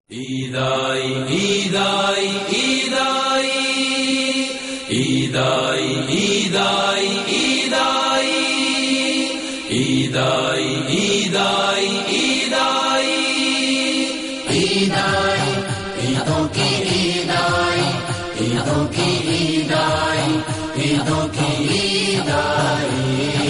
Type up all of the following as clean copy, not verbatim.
عیدائی عیدائی عیدائی عیدائی عیدائی عیدائی عیدائی عیدائی عیدائی عیدائی عیدوں کی عیدائی عیدوں کی عیدائی عیدوں کی عیدائی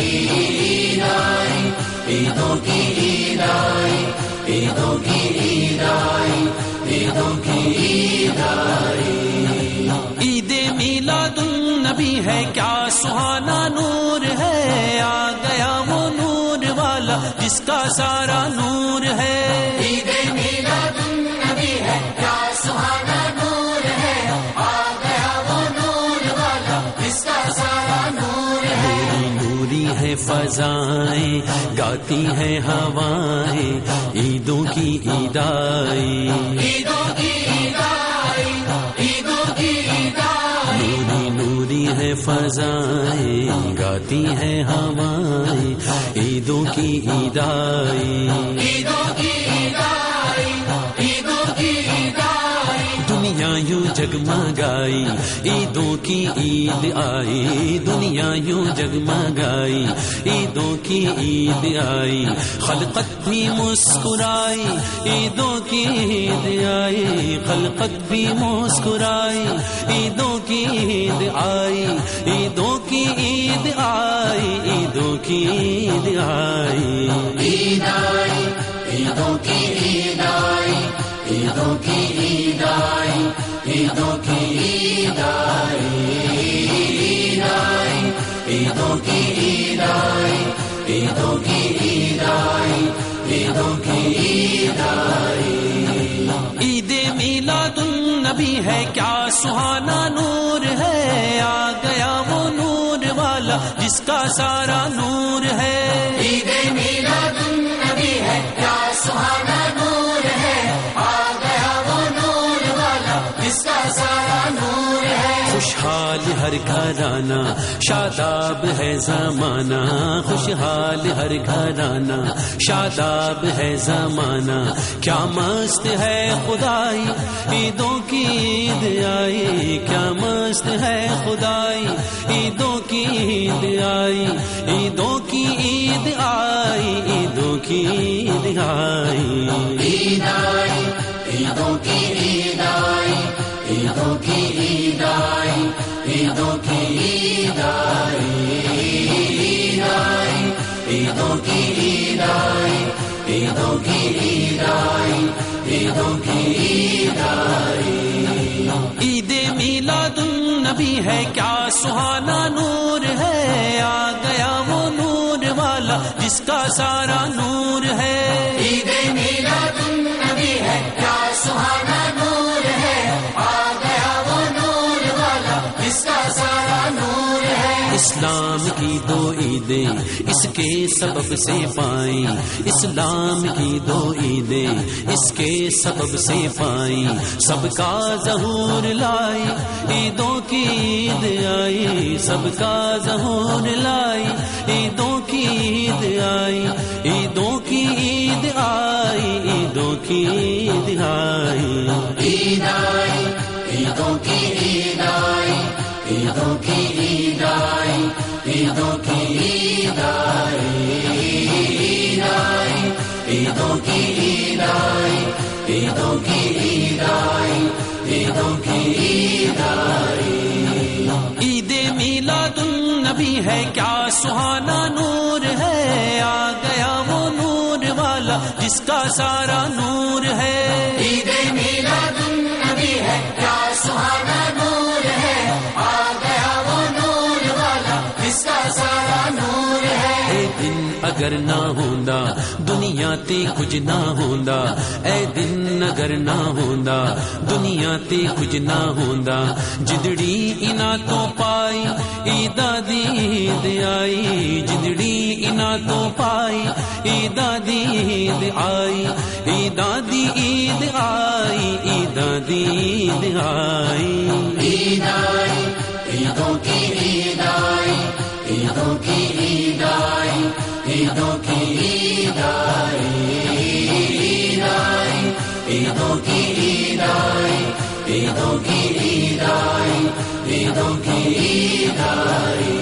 عیدائی عیدوں کی عیدائی عیدوں کی عیدائی عیدوں کی عیدائی عید میلاد النبی ہے کیا سہانا نور ہے آ گیا وہ نور والا جس کا سارا نور ہے عید میلاد النبی ہے کیا سہانا نور ہے آ گیا وہ نور والا جس کا سارا نور ہے نوری ہے فضائیں گاتی ہیں ہوائیں عیدوں کی عیدائی عیدوں کی عیدائی عیدوں کی عیدائی نوری ہے فضائیں گاتی ہیں ہوائیں عیدوں کی عیدائی عیدوں کی عیدائی عیدوں کی عیدائی دنیا یوں جگمگائی عیدوں کی عید آئی دنیا یوں جگمگائی عیدوں کی عید آئی خلقت بھی مسکرائی عیدوں کی عید آئی خلقت بھی مسکرائی عیدوں کی عید آئی عیدوں کی عید آئی عیدوں کی عید آئی عیدائی عیدوں کی عیدائی عیدوں کی عیدائی عیدوں کی عیدائی عیدائی عیدوں کی عیدائی عیدوں کی عیدائی عیدوں کی عیدائی عید میلاد النبی ہے کیا سہانا نور ہے آ گیا وہ نور والا جس کا سارا نور ہے عید میلاد النبی ہے کیا سہانا نور ہے آ گیا وہ نور والا جس کا سارا نور ہے خوشحال ہر گھرانہ شاداب ہے زمانہ خوشحال ہر گھرانہ شاداب ہے زمانہ کیا مست ہے خدائی عیدوں کی عید آئی کیا مست ہے خدائی عیدوں کی عید آئی عیدوں کی عید آئی عیدوں کی عید آئی عیدائی عیدوں کی عیدائی عیدوں کی عیدائی عیدوں کی عیدائی عیدائی عیدوں کی عیدائی عیدوں کی عیدائی عیدوں کی عیدائی عید میلاد النبی ہے کیا سہانا نور ہے آ گیا وہ نور والا جس کا سارا نور ہے عید میلاد النبی ہے کیا سہانا نور ہے آ گیا وہ نور والا جس کا سارا نور ہے اسلام کی دو عیدیں اس کے سبب سے پائیں اسلام کی دو عیدیں اس کے سبب سے پائیں سب کا ظہور لائی عیدوں کی عید آئی سب کا ظہور لائی عیدوں کی عید آئی عیدوں کی عید آئی عیدوں کی عید آئی عیدائی عیدوں کی عیدائی عیدوں کی عیدائی عیدوں کی عیدائی عیدائی عیدوں کی عیدائی عیدوں کی عیدائی عیدوں کی عیدائی عید میلاد النبی ہے کیا سہانا نور ہے آ گیا وہ نور والا جس کا سارا نور ہے عید میلاد النبی ہے کیا سہانا نور ہے آ گیا وہ نور والا جس کا سارا نور ہے اے دن اگر نہ ہوندا دنیا تے کچھ نہ ہوندا اے دن اگر نہ ہوندا دنیا تے کچھ نہ ہوندا جدڑی انہاں تو پائی عیداں دی عید آئی جدڑی انہاں تو پائی عیداں دی عید آئی عیداں دی عید آئی عیداں دی عید آئی عیدائی عیدوں کی عیدائی عیدوں کی عیدائی عیدوں کی عیدائی عیدوں کی عیدوں کی عید آئی، عیدوں کی عید آئی۔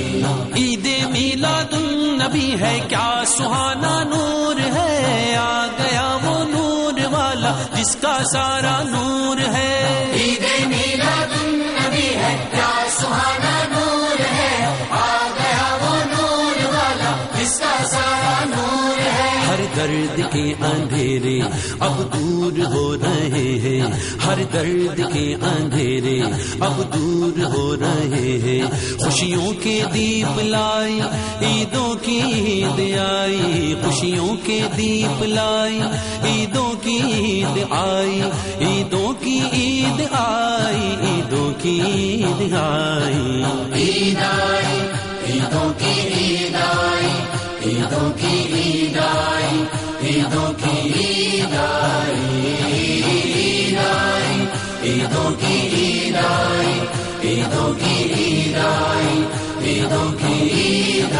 عید میلاد النبی ہے کیا سہانا نور ہے، آ گیا وہ نور والا جس کا سارا نور ہے۔ عید میلاد النبی ہے کیا سہانا نور ہے، آ گیا وہ نور والا جس کا سارا نور ہے۔ ہر درد کے اندھیرے اب دور ہو رہے ہیں، ہر درد کے اندھیرے اب دور ہو رہے ہیں۔ خوشیوں کے دیپ لائی عیدوں کی عید آئی، خوشیوں کے دیپ لائی عیدوں کی عید آئی، عیدوں کی عید آئی، عیدوں کی عید آئی۔ عید آئی، عیدوں کی عید آئی، عیدوں کی عید آئی، عیدوں کی عید آئی، عید آئی، عیدوں کی عید آئی، عیدوں کی عید آئی، عیدوں کی عید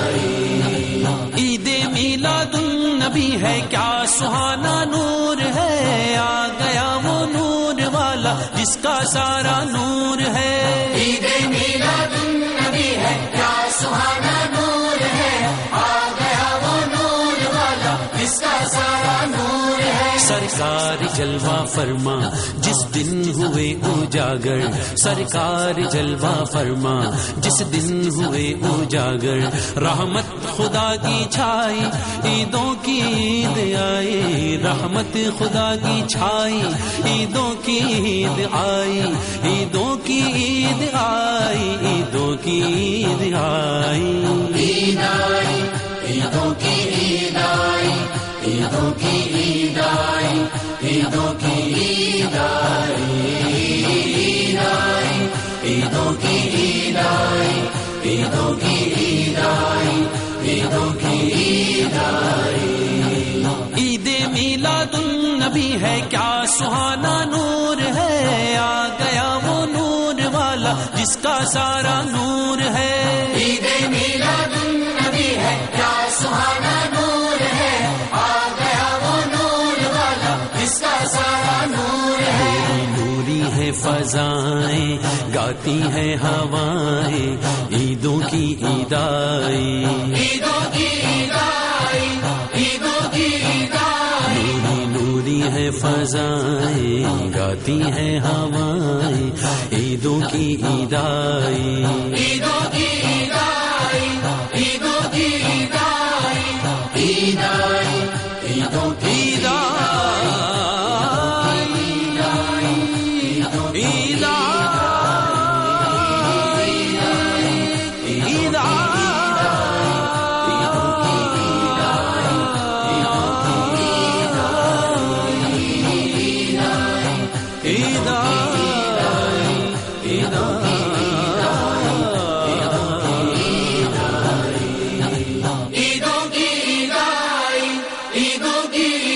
آئی۔ عید میلاد النبی ہے کیا سہانا نور ہے، آ گیا وہ نور والا جس کا سارا نور ہے۔ عید میلاد النبی ہے کیا سہانا نور ہے، آ گیا وہ نور والا جس کا سارا نور ہے۔ سرکار جلوہ فرما جس دن ہوئے اجاگر، سرکار جلوہ فرما جس دن ہوئے اجاگر، رحمت خدا کی چھائی عیدوں کی عید آئی، رحمت خدا کی چھائی عیدوں کی عید آئی، عیدوں کی عید آئی، عیدوں کی عید آئی۔ عید آئی، عیدوں کی عید آئی، عیدوں کی عید آئی، عیدوں کی عید آئی، عید آئی، عیدوں کی عید آئی، عیدوں کی عید آئی، عیدوں کی عید آئی۔ عید میلاد النبی ہے کیا سہانا نور ہے، آ گیا وہ نور والا جس کا سارا نور ہے۔ عید میلاد النبی ہے کیا سہانا نور ہے، آ گیا وہ نور والا جس کا سارا نور ہے۔ نوری ہے فضائیں گاتی ہے ہوائیں، عیدوں کی عید آئی، عیدوں کی عید آئی، عیدوں کی عید آئی۔ نوری نوری ہے فضائیں گاتی ہے ہوائیں، عیدوں کی عید آئی، عیدوں